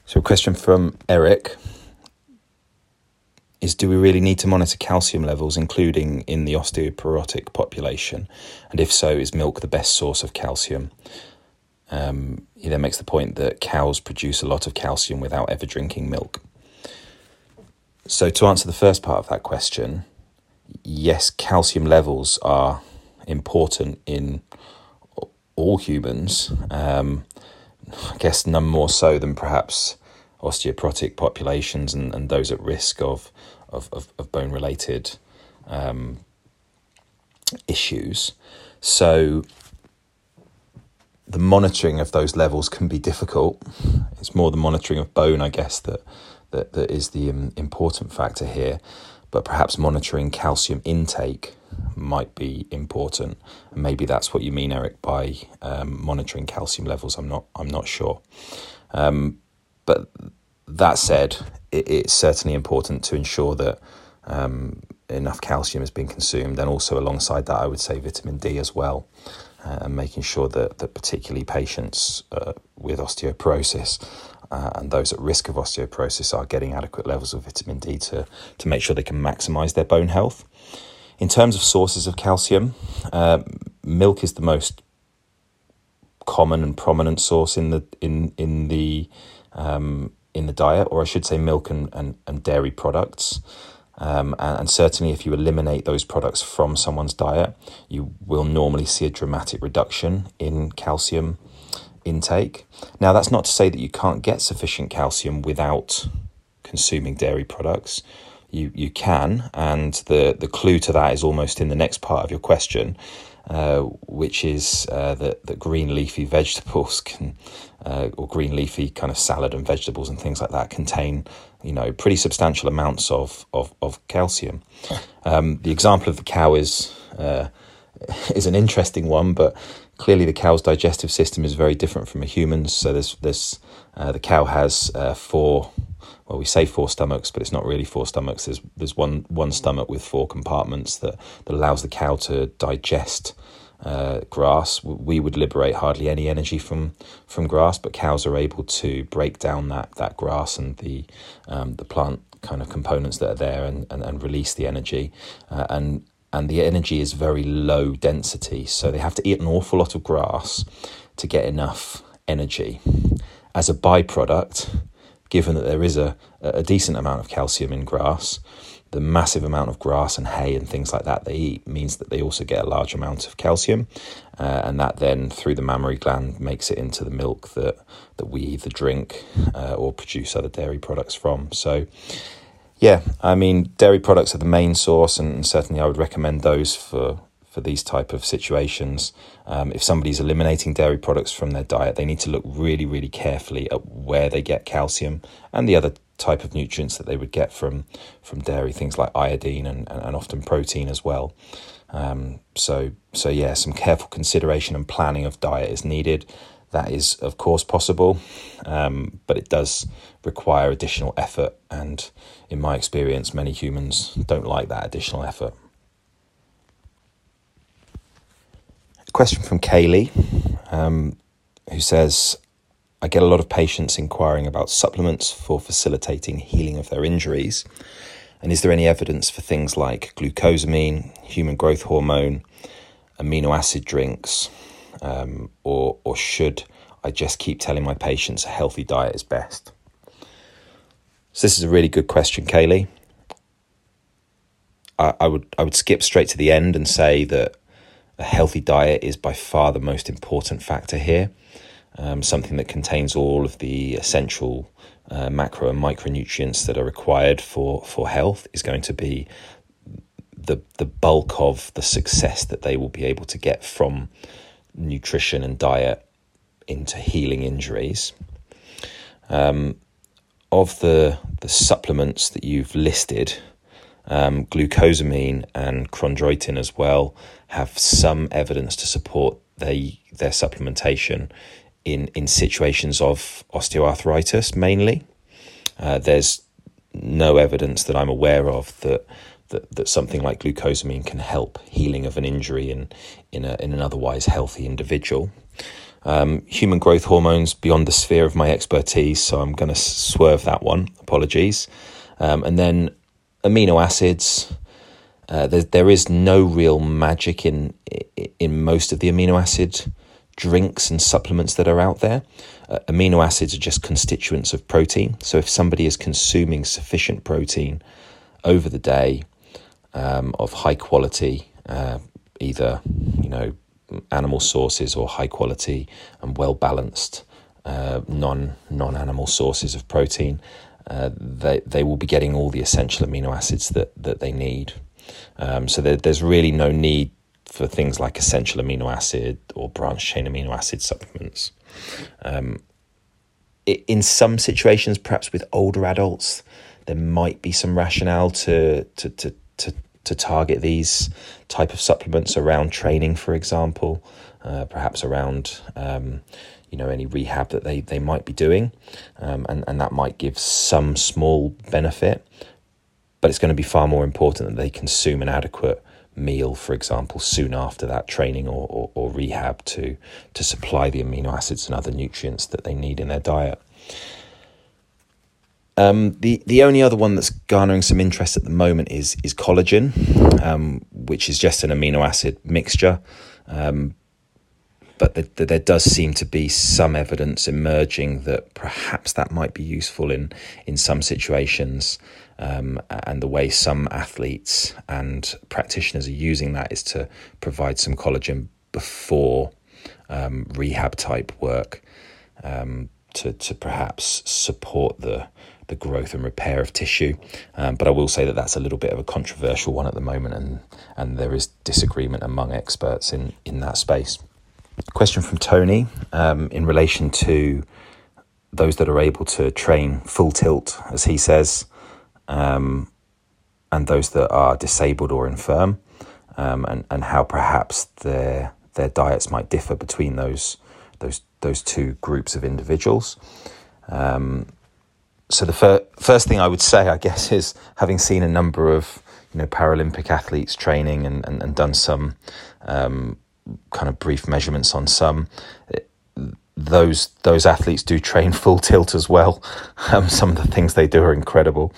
So a question from Eric is, do we really need to monitor calcium levels, including in the osteoporotic population? And if so, is milk the best source of calcium? He then makes the point that cows produce a lot of calcium without ever drinking milk. So to answer the first part of that question, yes, calcium levels are important in all humans. I guess none more so than perhaps osteoporotic populations and those at risk of bone-related issues. So the monitoring of those levels can be difficult. It's more the monitoring of bone, I guess, that is the important factor here. But perhaps monitoring calcium intake might be important, and maybe that's what you mean, Eric, by monitoring calcium levels. I'm not sure. But that said, it's certainly important to ensure that enough calcium is being consumed, and also alongside that, I would say vitamin D as well, and making sure that particularly patients with osteoporosis and those at risk of osteoporosis are getting adequate levels of vitamin D to make sure they can maximise their bone health. In terms of sources of calcium, milk is the most common and prominent source in the diet, or I should say milk and dairy products. And certainly if you eliminate those products from someone's diet, you will normally see a dramatic reduction in calcium intake. Now, that's not to say that you can't get sufficient calcium without consuming dairy products. You can, and the clue to that is almost in the next part of your question, which is that green leafy vegetables can, or green leafy kind of salad and vegetables and things like that contain, pretty substantial amounts of calcium. The example of the cow is an interesting one, but clearly the cow's digestive system is very different from a human's. So the cow has four. Well, we say four stomachs, but it's not really four stomachs. There's one stomach with four compartments that allows the cow to digest grass. We would liberate hardly any energy from grass, but cows are able to break down that grass and the plant kind of components that are there and release the energy. And the energy is very low density, so they have to eat an awful lot of grass to get enough energy. As a byproduct, given that there is a decent amount of calcium in grass, the massive amount of grass and hay and things like that they eat means that they also get a large amount of calcium, and that then through the mammary gland makes it into the milk that we either drink or produce other dairy products from. So yeah, I mean, dairy products are the main source, and certainly I would recommend those for these type of situations. If somebody's eliminating dairy products from their diet, they need to look really, really carefully at where they get calcium and the other type of nutrients that they would get from dairy, things like iodine and often protein as well. So yeah, some careful consideration and planning of diet is needed. That is, of course, possible, but it does require additional effort, and in my experience, many humans don't like that additional effort. Question from Kaylee, who says, I get a lot of patients inquiring about supplements for facilitating healing of their injuries. And is there any evidence for things like glucosamine, human growth hormone, amino acid drinks, or should I just keep telling my patients a healthy diet is best? So this is a really good question, Kaylee. I would skip straight to the end and say that a healthy diet is by far the most important factor here. Something that contains all of the essential macro and micronutrients that are required for health is going to be the bulk of the success that they will be able to get from nutrition and diet into healing injuries. Of the supplements that you've listed, glucosamine and chondroitin as well have some evidence to support their supplementation in situations of osteoarthritis mainly. There's no evidence that I'm aware of that something like glucosamine can help healing of an injury in an otherwise healthy individual. Human growth hormones beyond the sphere of my expertise, so I'm going to swerve that one. Apologies. And then amino acids. There is no real magic in most of the amino acid drinks and supplements that are out there. Amino acids are just constituents of protein. So if somebody is consuming sufficient protein over the day, of high quality, either animal sources or high quality and well balanced non-animal sources of protein, they will be getting all the essential amino acids that they need. So there's really no need for things like essential amino acid or branched chain amino acid supplements. In some situations, perhaps with older adults, there might be some rationale to target these type of supplements around training, for example, perhaps around any rehab that they might be doing, and that might give some small benefit. But it's going to be far more important that they consume an adequate meal, for example, soon after that training or rehab to supply the amino acids and other nutrients that they need in their diet. The only other one that's garnering some interest at the moment is collagen, which is just an amino acid mixture. But there does seem to be some evidence emerging that perhaps that might be useful in some situations. And the way some athletes and practitioners are using that is to provide some collagen before rehab type work, to perhaps support the growth and repair of tissue. But I will say that that's a little bit of a controversial one at the moment, and there is disagreement among experts in that space. Question from Tony in relation to those that are able to train full tilt, as he says, and those that are disabled or infirm, and how perhaps their diets might differ between those two groups of individuals. So the first thing I would say, I guess, is having seen a number of Paralympic athletes training and done some kind of brief measurements on some, those athletes do train full tilt as well. Some of the things they do are incredible,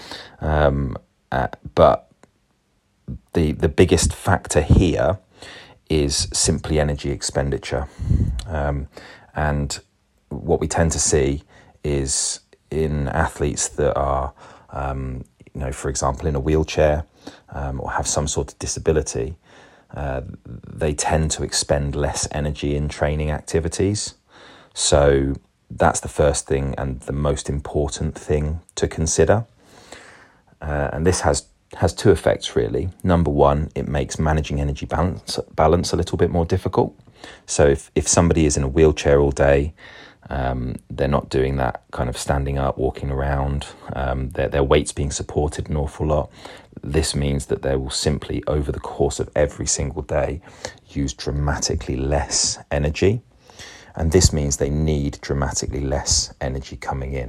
but the biggest factor here is simply energy expenditure, and what we tend to see is in athletes that are, for example, in a wheelchair or have some sort of disability, they tend to expend less energy in training activities. So that's the first thing and the most important thing to consider. And this has two effects, really. Number one, it makes managing energy balance a little bit more difficult. So if somebody is in a wheelchair all day, they're not doing that kind of standing up, walking around, their weight's being supported an awful lot. This means that they will simply, over the course of every single day, use dramatically less energy. And this means they need dramatically less energy coming in.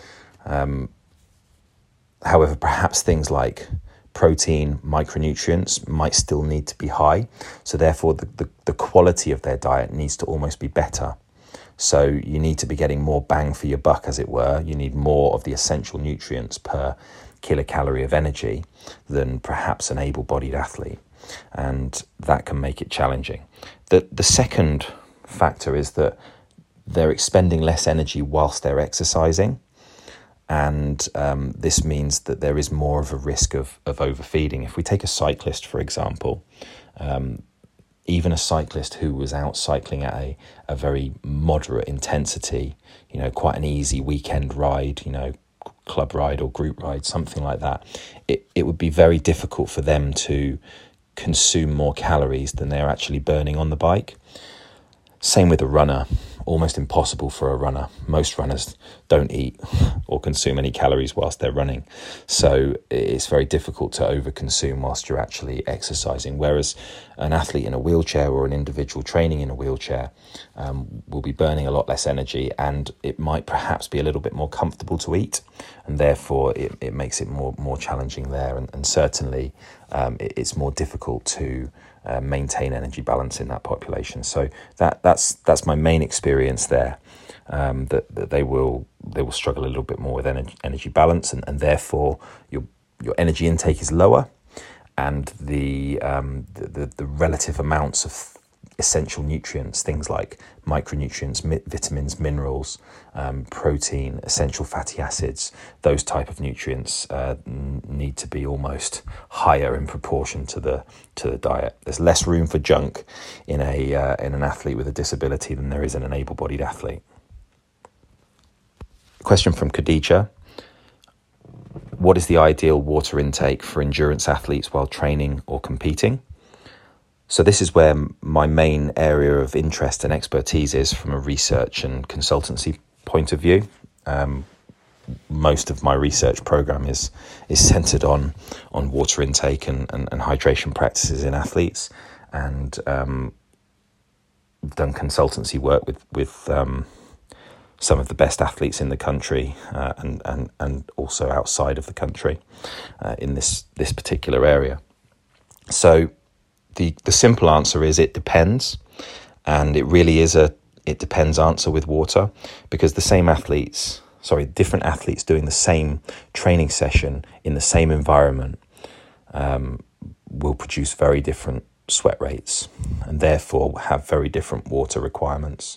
However, perhaps things like protein, micronutrients might still need to be high. So therefore, the quality of their diet needs to almost be better. So you need to be getting more bang for your buck, as it were. You need more of the essential nutrients per kilocalorie of energy than perhaps an able-bodied athlete. And that can make it challenging. The second factor is that they're expending less energy whilst they're exercising. And this means that there is more of a risk of overfeeding. If we take a cyclist, for example, even a cyclist who was out cycling at a very moderate intensity, quite an easy weekend ride, club ride or group ride, something like that, it would be very difficult for them to consume more calories than they're actually burning on the bike. Same with a runner, almost impossible for a runner. Most runners don't eat or consume any calories whilst they're running. So it's very difficult to overconsume whilst you're actually exercising. Whereas an athlete in a wheelchair or an individual training in a wheelchair will be burning a lot less energy, and it might perhaps be a little bit more comfortable to eat. And therefore it makes it more challenging there. And certainly it's more difficult to maintain energy balance in that population. So that's my main experience there. That they will struggle a little bit more with energy balance, and therefore your energy intake is lower, and the relative amounts of essential nutrients, things like micronutrients, vitamins, minerals, protein, essential fatty acids, those type of nutrients need to be almost higher in proportion to the diet. There's less room for junk in an athlete with a disability than there is in an able-bodied athlete. Question from Khadija. What is the ideal water intake for endurance athletes while training or competing? So this is where my main area of interest and expertise is from a research and consultancy point of view. Most of my research program is centered on water intake and hydration practices in athletes, and done consultancy work with some of the best athletes in the country, and also outside of the country, in this particular area. So the simple answer is it depends, and it really is it depends answer with water, because different athletes doing the same training session in the same environment will produce very different sweat rates, and therefore have very different water requirements.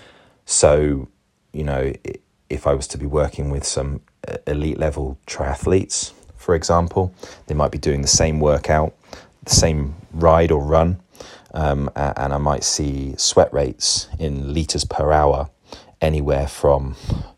So, if I was to be working with some elite level triathletes, for example, they might be doing the same workout, the same ride or run, and I might see sweat rates in litres per hour anywhere from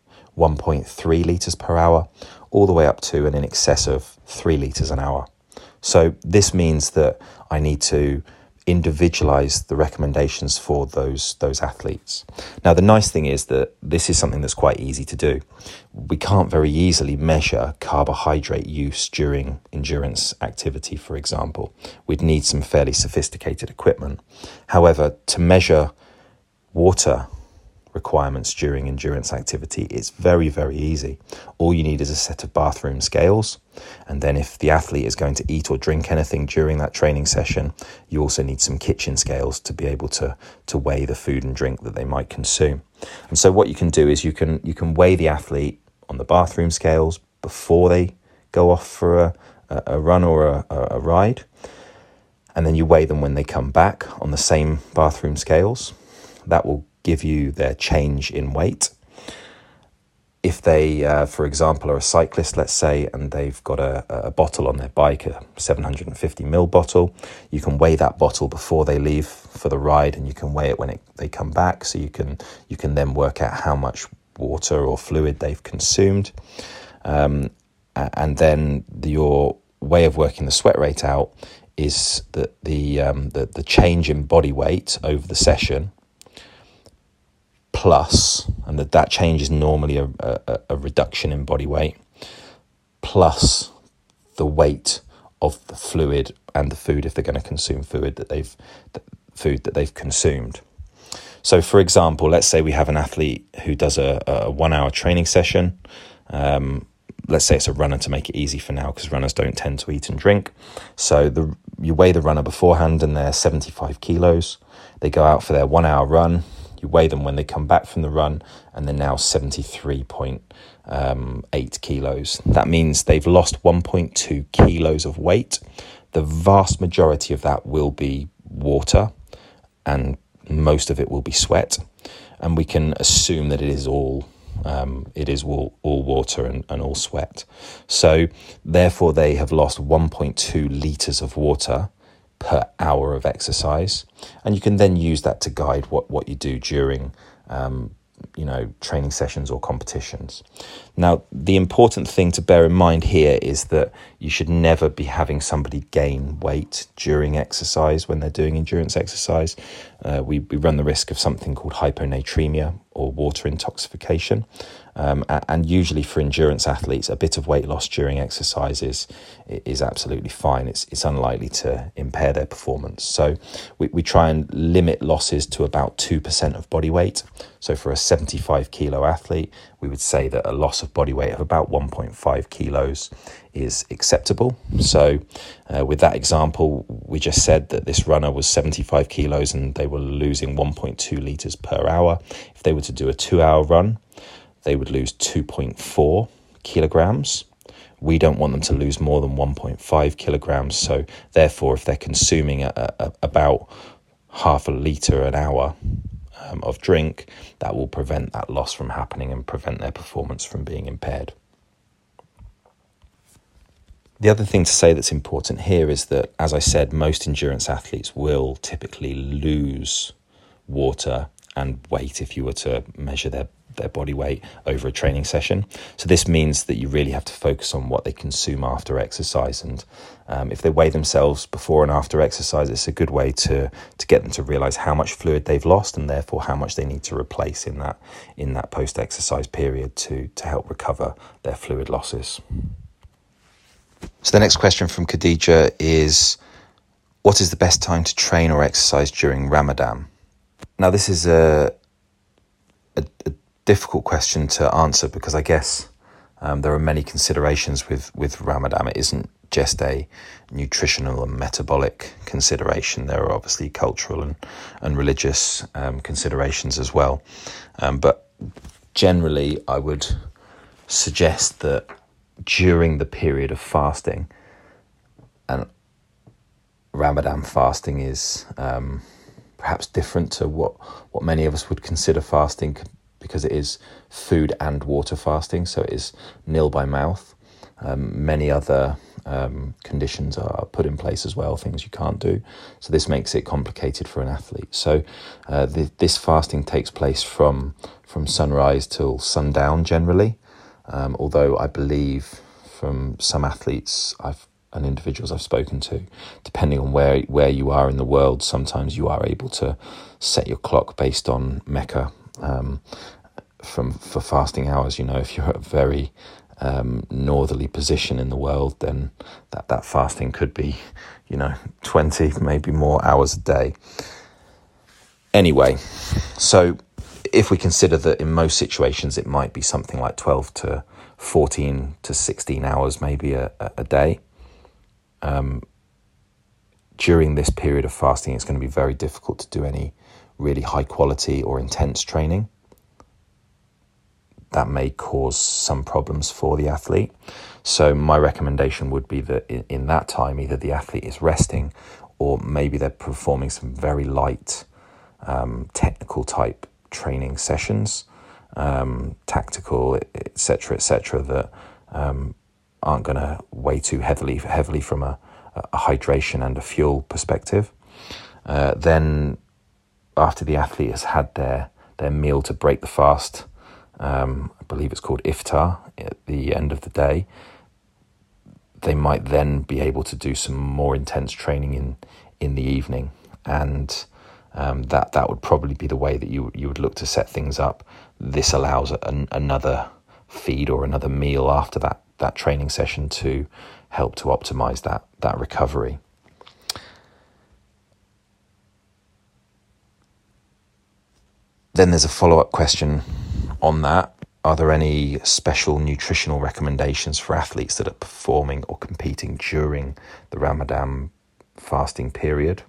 1.3 litres per hour all the way up to and in excess of 3 litres an hour. So this means that I need to individualize the recommendations for those athletes. Now, the nice thing is that this is something that's quite easy to do. We can't very easily measure carbohydrate use during endurance activity, for example. We'd need some fairly sophisticated equipment. However, to measure water requirements during endurance activity, it's very, very easy. All you need is a set of bathroom scales, and then if the athlete is going to eat or drink anything during that training session, you also need some kitchen scales to be able to weigh the food and drink that they might consume. And so what you can do is you can weigh the athlete on the bathroom scales before they go off for a run or a ride, and then you weigh them when they come back on the same bathroom scales. That will give you their change in weight. If they, for example, are a cyclist, let's say, and they've got a bottle on their bike, a 750ml bottle, you can weigh that bottle before they leave for the ride, and you can weigh it when they come back, so you can then work out how much water or fluid they've consumed. And then your way of working the sweat rate out is that the change in body weight over the session plus, and that change is normally a reduction in body weight, plus the weight of the fluid and the food, if they're going to consume food that they've consumed. So, for example, let's say we have an athlete who does a 1 hour training session. Let's say it's a runner, to make it easy for now, because runners don't tend to eat and drink. So you weigh the runner beforehand, and they're 75 kilos. They go out for their 1 hour run. You weigh them when they come back from the run, and they're now 73.8 kilos. That means they've lost 1.2 kilos of weight. The vast majority of that will be water, and most of it will be sweat. And we can assume that it is all water and all sweat. So therefore, they have lost 1.2 litres of water per hour of exercise, and you can then use that to guide what you do during training sessions or competitions. Now, the important thing to bear in mind here is that you should never be having somebody gain weight during exercise when they're doing endurance exercise. We run the risk of something called hyponatremia or water intoxication, And usually for endurance athletes, a bit of weight loss during exercises is absolutely fine. It's unlikely to impair their performance. So we try and limit losses to about 2% of body weight. So for a 75 kilo athlete, we would say that a loss of body weight of about 1.5 kilos is acceptable. So with that example, we just said that this runner was 75 kilos and they were losing 1.2 litres per hour. If they were to do a 2-hour run, they would lose 2.4 kilograms. We don't want them to lose more than 1.5 kilograms. So therefore, if they're consuming about half a litre an hour of drink, that will prevent that loss from happening and prevent their performance from being impaired. The other thing to say that's important here is that, as I said, most endurance athletes will typically lose water and weight if you were to measure their body weight over a training session. So this means that you really have to focus on what they consume after exercise. And if they weigh themselves before and after exercise, it's a good way to get them to realise how much fluid they've lost and therefore how much they need to replace in that post-exercise period to help recover their fluid losses. So the next question from Khadija is, what is the best time to train or exercise during Ramadan? Now, this is a difficult question to answer because I guess there are many considerations with Ramadan. It isn't just a nutritional and metabolic consideration. There are obviously cultural and religious considerations as well. But generally, I would suggest that during the period of fasting, and Ramadan fasting is perhaps different to what many of us would consider fasting, because it is food and water fasting, so it is nil by mouth. Many other conditions are put in place as well, things you can't do. So this makes it complicated for an athlete. So this fasting takes place from sunrise till sundown generally, although I believe from some athletes and individuals I've spoken to, depending on where you are in the world, sometimes you are able to set your clock based on Mecca for fasting hours. You know, if you're at a very northerly position in the world, then that fasting could be, 20, maybe more hours a day. Anyway, so if we consider that in most situations it might be something like 12 to 14 to 16 hours maybe a day, during this period of fasting it's going to be very difficult to do any really high quality or intense training. That may cause some problems for the athlete. So my recommendation would be that in that time, either the athlete is resting or maybe they're performing some very light technical type training sessions, tactical, etc., that aren't going to weigh too heavily from a hydration and a fuel perspective. Then after the athlete has had their meal to break the fast, I believe it's called iftar, at the end of the day, they might then be able to do some more intense training in the evening, and that would probably be the way that you would look to set things up. This allows another feed or another meal after that training session to help to optimize that recovery. Then there's a follow-up question on that. Are there any special nutritional recommendations for athletes that are performing or competing during the Ramadan fasting period?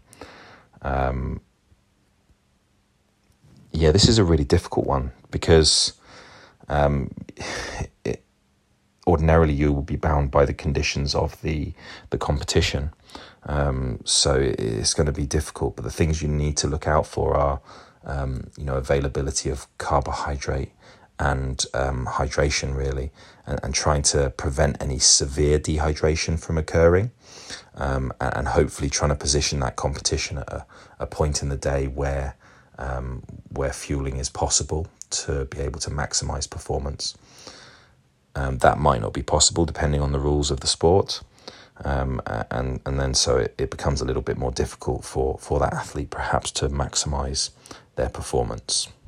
This is a really difficult one because ordinarily you will be bound by the conditions of the competition. So it's going to be difficult, but the things you need to look out for are availability of carbohydrate and hydration, really, and trying to prevent any severe dehydration from occurring, and hopefully trying to position that competition at a point in the day where fueling is possible to be able to maximize performance. That might not be possible depending on the rules of the sport, and then so it becomes a little bit more difficult for that athlete perhaps to maximize their performance.